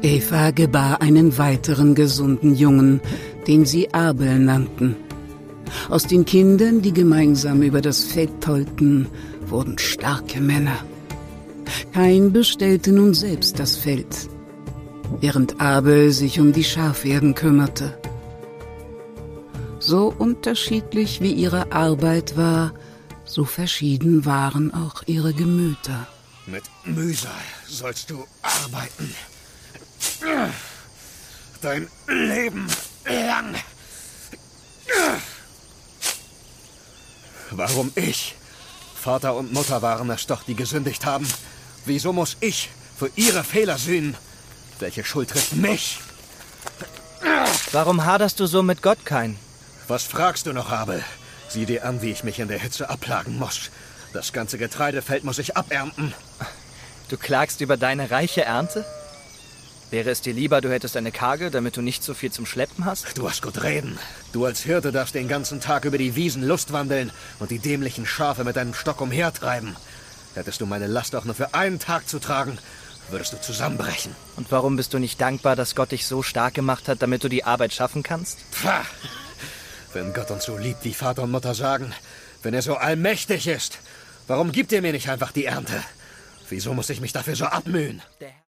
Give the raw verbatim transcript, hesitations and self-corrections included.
Eva gebar einen weiteren gesunden Jungen, den sie Abel nannten. Aus den Kindern, die gemeinsam über das Feld tollten, wurden starke Männer. Kain bestellte nun selbst das Feld, während Abel sich um die Schafherden kümmerte. So unterschiedlich wie ihre Arbeit war, so verschieden waren auch ihre Gemüter. Mit Mühsal sollst du arbeiten. Dein Leben lang. Warum ich? Vater und Mutter waren es doch, die gesündigt haben. Wieso muss ich für ihre Fehler sühnen? Welche Schuld trifft mich? Warum haderst du so mit Gott, Kain? Was fragst du noch, Abel? Sieh dir an, wie ich mich in der Hitze abplagen muss. Das ganze Getreidefeld muss ich abernten. Du klagst über deine reiche Ernte? Wäre es dir lieber, du hättest eine karge, damit du nicht so viel zum Schleppen hast? Du hast gut reden. Du als Hirte darfst den ganzen Tag über die Wiesen lustwandeln und die dämlichen Schafe mit deinem Stock umhertreiben. Hättest du meine Last auch nur für einen Tag zu tragen, würdest du zusammenbrechen. Und warum bist du nicht dankbar, dass Gott dich so stark gemacht hat, damit du die Arbeit schaffen kannst? Pah! Wenn Gott uns so liebt, wie Vater und Mutter sagen, wenn er so allmächtig ist, warum gibt er mir nicht einfach die Ernte? Wieso muss ich mich dafür so abmühen?